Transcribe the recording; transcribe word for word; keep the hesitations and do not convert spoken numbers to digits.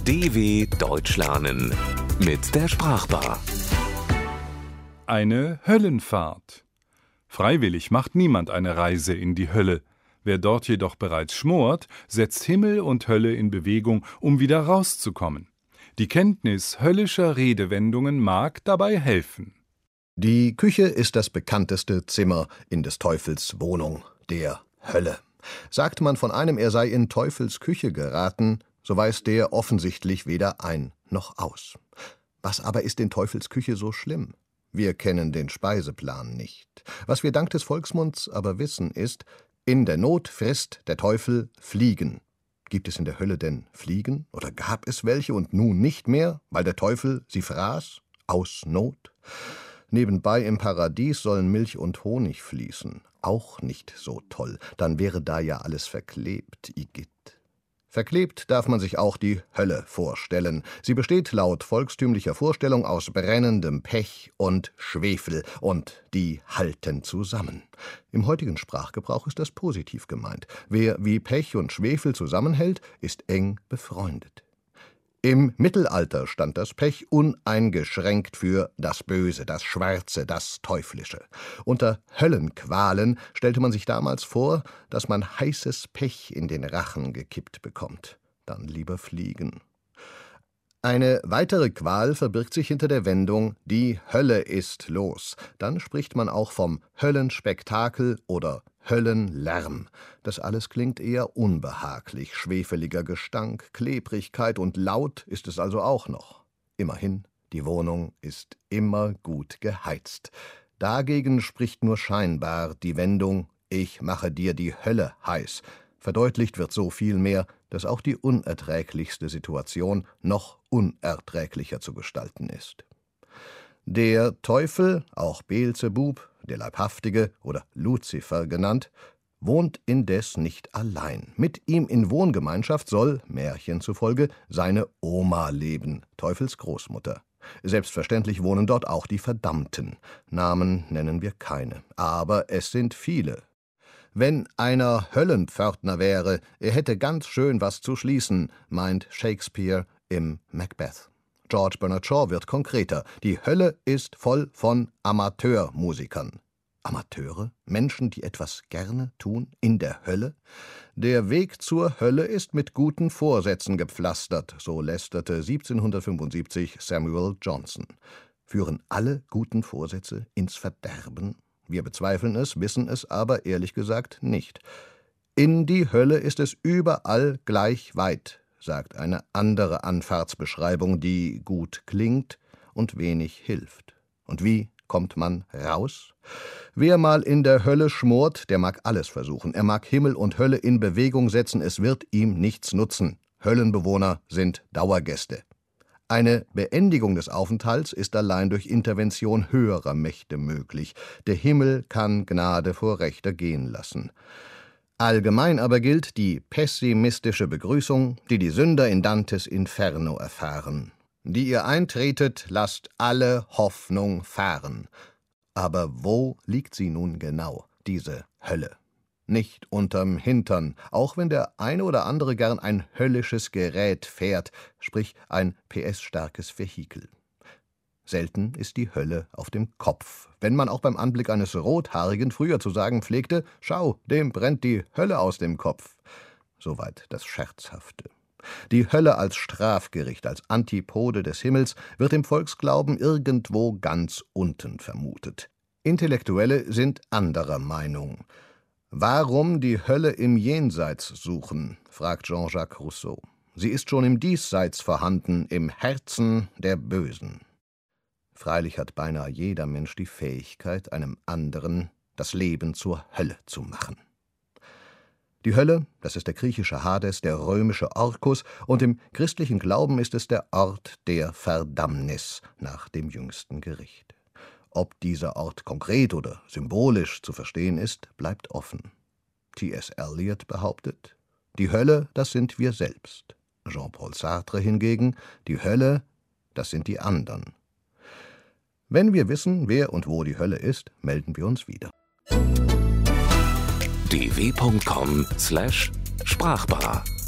D W Deutsch lernen mit der Sprachbar. Eine Höllenfahrt. Freiwillig macht niemand eine Reise in die Hölle. Wer dort jedoch bereits schmort, setzt Himmel und Hölle in Bewegung, um wieder rauszukommen. Die Kenntnis höllischer Redewendungen mag dabei helfen. Die Küche ist das bekannteste Zimmer in des Teufels Wohnung, der Hölle. Sagt man von einem, er sei in Teufels Küche geraten, so weiß der offensichtlich weder ein noch aus. Was aber ist in Teufels Küche so schlimm? Wir kennen den Speiseplan nicht. Was wir dank des Volksmunds aber wissen ist, in der Not frisst der Teufel Fliegen. Gibt es in der Hölle denn Fliegen? Oder gab es welche und nun nicht mehr, weil der Teufel sie fraß? Aus Not? Nebenbei im Paradies sollen Milch und Honig fließen. Auch nicht so toll. Dann wäre da ja alles verklebt, Igitt. Verklebt darf man sich auch die Hölle vorstellen. Sie besteht laut volkstümlicher Vorstellung aus brennendem Pech und Schwefel, und die halten zusammen. Im heutigen Sprachgebrauch ist das positiv gemeint. Wer wie Pech und Schwefel zusammenhält, ist eng befreundet. Im Mittelalter stand das Pech uneingeschränkt für das Böse, das Schwarze, das Teuflische. Unter Höllenqualen stellte man sich damals vor, dass man heißes Pech in den Rachen gekippt bekommt. Dann lieber fliegen. Eine weitere Qual verbirgt sich hinter der Wendung »Die Hölle ist los«. Dann spricht man auch vom Höllenspektakel oder Höllenlärm. Das alles klingt eher unbehaglich. Schwefeliger Gestank, Klebrigkeit und laut ist es also auch noch. Immerhin, die Wohnung ist immer gut geheizt. Dagegen spricht nur scheinbar die Wendung »Ich mache dir die Hölle heiß«. Verdeutlicht wird so viel mehr, dass auch die unerträglichste Situation noch unerträglicher zu gestalten ist. Der Teufel, auch Beelzebub, der Leibhaftige oder Luzifer genannt, wohnt indes nicht allein. Mit ihm in Wohngemeinschaft soll, Märchen zufolge, seine Oma leben, Teufels Großmutter. Selbstverständlich wohnen dort auch die Verdammten. Namen nennen wir keine, aber es sind viele. Wenn einer Höllenpförtner wäre, er hätte ganz schön was zu schließen, meint Shakespeare im Macbeth. George Bernard Shaw wird konkreter. Die Hölle ist voll von Amateurmusikern. Amateure? Menschen, die etwas gerne tun? In der Hölle? Der Weg zur Hölle ist mit guten Vorsätzen gepflastert, so lästerte siebzehnhundertfünfundsiebzig Samuel Johnson. Führen alle guten Vorsätze ins Verderben? Wir bezweifeln es, wissen es aber ehrlich gesagt nicht. In die Hölle ist es überall gleich weit, sagt eine andere Anfahrtsbeschreibung, die gut klingt und wenig hilft. Und wie kommt man raus? Wer mal in der Hölle schmort, der mag alles versuchen. Er mag Himmel und Hölle in Bewegung setzen, es wird ihm nichts nutzen. Höllenbewohner sind Dauergäste. Eine Beendigung des Aufenthalts ist allein durch Intervention höherer Mächte möglich. Der Himmel kann Gnade vor Recht ergehen lassen. Allgemein aber gilt die pessimistische Begrüßung, die die Sünder in Dantes Inferno erfahren. Die ihr eintretet, lasst alle Hoffnung fahren. Aber wo liegt sie nun genau, diese Hölle? Nicht unterm Hintern, auch wenn der eine oder andere gern ein höllisches Gerät fährt, sprich ein P S-starkes Vehikel. Selten ist die Hölle auf dem Kopf, wenn man auch beim Anblick eines Rothaarigen früher zu sagen pflegte, »Schau, dem brennt die Hölle aus dem Kopf«. Soweit das Scherzhafte. Die Hölle als Strafgericht, als Antipode des Himmels, wird im Volksglauben irgendwo ganz unten vermutet. Intellektuelle sind anderer Meinung. »Warum die Hölle im Jenseits suchen?« fragt Jean-Jacques Rousseau. »Sie ist schon im Diesseits vorhanden, im Herzen der Bösen.« Freilich hat beinahe jeder Mensch die Fähigkeit, einem anderen das Leben zur Hölle zu machen. Die Hölle, das ist der griechische Hades, der römische Orkus, und im christlichen Glauben ist es der Ort der Verdammnis nach dem jüngsten Gericht. Ob dieser Ort konkret oder symbolisch zu verstehen ist, bleibt offen. T S Eliot behauptet, die Hölle, das sind wir selbst. Jean-Paul Sartre hingegen, die Hölle, das sind die anderen. Wenn wir wissen, wer und wo die Hölle ist, melden wir uns wieder. d w punkt com slash sprachbar